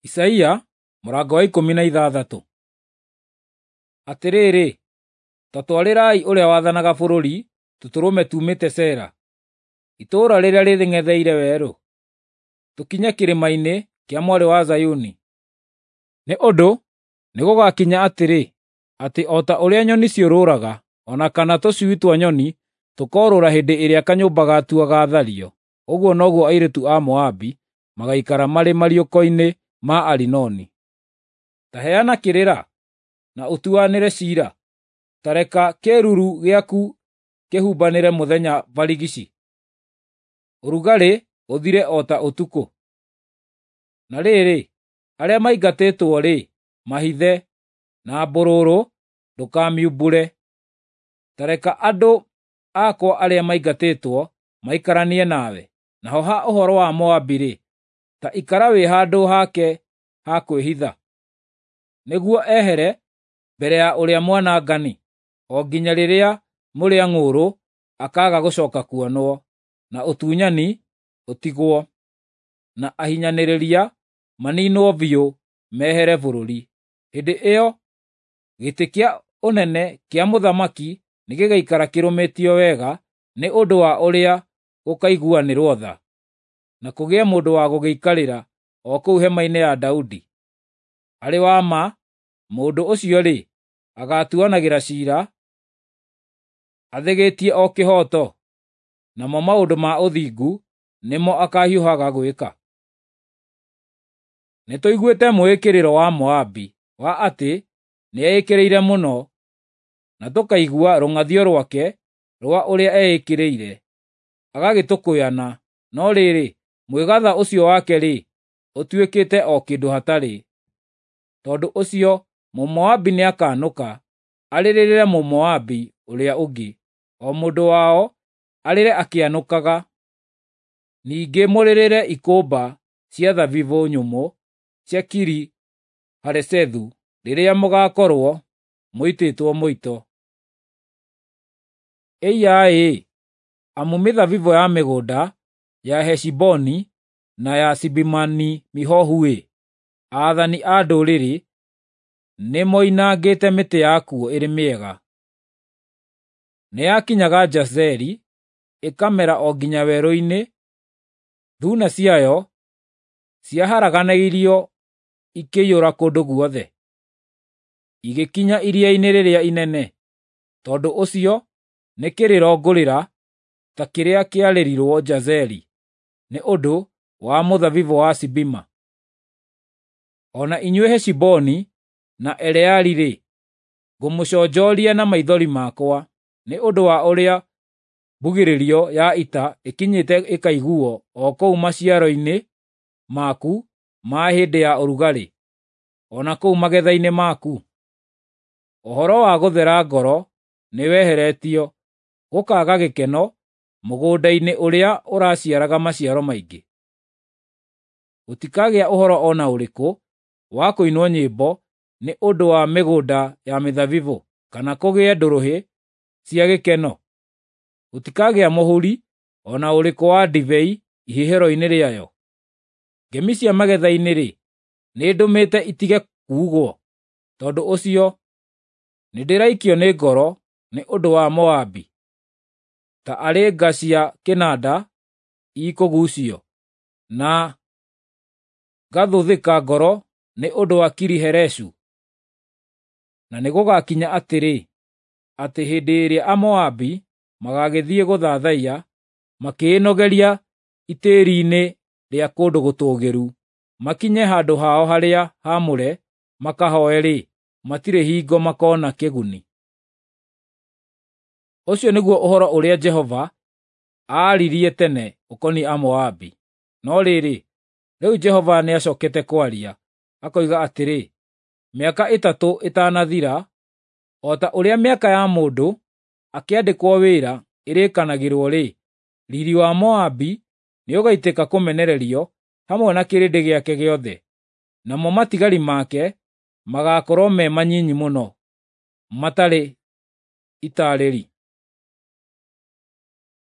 Isaia mũrango wa 16. Atĩrĩrĩ, ta twarĩrai ũrĩa wathanaga bũrũri tũtũrũme tumĩte Sela, itũũra rĩrĩa rĩthing'etheire werũ, tũkinye kĩrĩma-inĩ kĩa Mwarĩ wa Zayuni. Nĩ ũndũ nĩgũgakinya atĩrĩ, atĩ o ta ũrĩa nyoni ciũrũũraga, o na kana tũcui twa nyoni tũkoorũra hĩndĩ ĩrĩa kanyũmba gatua gaathario, ũguo noguo airĩtu a Moabi magaikara marĩ mariũko-inĩ ma Arinoni. Ta heana kĩrĩra na ũtuanĩre ciira, ta reka kĩĩruru gĩaku kĩhumbanĩre mũthenya barigici. Ũrugarĩ ũthire o ta ũtukũ. Na rĩrĩ, arĩa maingatĩtwo-rĩ, mahithe, na mbũrũrũ ndũkamiumbũre. Ta reka andũ akwa arĩa maingatĩtwo maikaranie nawe. Naho ha ũhoro wa Moabi-rĩ, ta ikara wĩ handũ hake ha kwĩhitha, nĩguo ehere mbere ya ũrĩa mwanangani, o nginya rĩrĩa mũrĩa-ng'ũũrũ akaaga gũcooka kuonwo, na ũtunyani ũtigwo, na ahinyanĩrĩria maniinwo biũ mehere bũrũri. Hĩndĩ ĩyo gĩtĩ kĩa ũnene kĩa mũthamaki nĩgĩgaikara kĩrũmĩtio wega nĩ ũndũ wa ũrĩa gũkaiguanĩrwo tha, na kũgĩe mũndũ wa gũgĩikarĩra o kũu hema-inĩ ya Daudi. Arĩ wa ma, mũndũ ũcio-rĩ, agaatuanagĩra ciira, athĩgĩtie o kĩhooto, namo maũndũ ma ũthingu nĩmo akaahiũhaga gwĩka. Nĩtũiguĩte mwĩĩkĩrĩro wa Moabi wa atĩ nĩeĩkĩrĩire mũno, na tũkaigua rũng'athio rwake rwa ũrĩa eĩkĩrĩire, agagĩtũkũyana. No rĩrĩ, mwĩgaatha ũcio wake-rĩ, ũtuĩkĩte o kĩndũ hatarĩ. Tondũ ũcio Mũmoabi nĩakanũka, arĩrĩre Mũmoabi ũrĩa ũngĩ, o mũndũ wao arĩre akĩanũkaga. Ningĩ mũrĩrĩre ikũmba cia thabibũ nyũmũ cia Kiri-Haresethu rĩrĩa mũgaakorwo mũitĩtwo mũito. Ĩiya-ĩ, amu mĩthabibũ ya mĩgũnda ya Heshiboni na ya Sibimani-Mihohu-ĩ, aathani a ndũrĩrĩ nĩmoinangĩte mĩtĩ yakuo ĩrĩ mĩega. Nĩyakinyaga Jazeri, ĩkamera o nginya werũ-inĩ, thuuna ciayo ciaharaganĩirio ikĩiyũra kũndũ guothe, igĩkinya iria-inĩ rĩrĩa inene. Tondũ ũcio nĩ kĩrĩro ngũrĩra ta kĩrĩa kĩarĩrirwo Jazeri nĩ ũndũ wa mũthabibũ wa Sibima. O na inyuĩ Heshiboni na Eleali-rĩ, ngũmũconjoria na maithori makwa, nĩ ũndũ wa ũrĩa mbugĩrĩrio ya ita ĩkinyĩte ĩkaiguuo o kũu maciaro-inĩ maku ma hĩndĩ ya ũrugarĩ, o na kũu magetha-inĩ maku. Ũhoro wa gũthera ngoro nĩweheretio, gũkaaga gĩkeno mũgũnda-inĩ ũrĩa ũraciaraga maciaro maingĩ. Gũtikagĩa ũhoro o na ũrĩkũ wa kũinwo nyĩmbo nĩ ũndũ wa mĩgũnda ya mĩthabibũ, kana kũgĩe ndũrũhĩ cia gĩkeno. Gũtikagĩa mũhuri o na ũrĩkũ wa ndibei ihihĩro-inĩ rĩayo. Ngemi cia magetha-inĩ-rĩ, nĩndũmĩte itige kuugwo. Tondũ ũcio nĩndĩraikio nĩ ngoro nĩ ũndũ wa Moabi, ta arĩ nga cia kĩnanda ikũguucio, na ngathũthĩka ngoro nĩ ũndũ wa Kiri-Hereshu. Na nĩgũgakinya atĩrĩ, atĩ hĩndĩ ĩrĩa Amoabi magagĩthiĩ gũthathaiya, makĩĩnogeria itĩĩri-inĩ rĩa kũndũ gũtũũgĩru, makinye handũ hao harĩa haamũre makahooe-rĩ, matirĩ hingo makoona kĩguni. Ũcio nĩguo ũhoro ũrĩa Jehova aaririe tene ũkoniĩ Amoabi. No rĩrĩ, rĩu Jehova nĩacookete kwaria, akoiga atĩrĩ, mĩaka 3 ĩtanathira, o ta ũrĩa mĩaka ya mũndũ akĩandĩkwo wĩra ĩrĩkanagĩrwo-rĩ, riiri wa Moabi nĩũgaitĩka kũmenererio hamwe na kĩrĩndĩ gĩake gĩothe, namo matigari make magaakorwo me manyinyi mũno, matarĩ itaarĩri.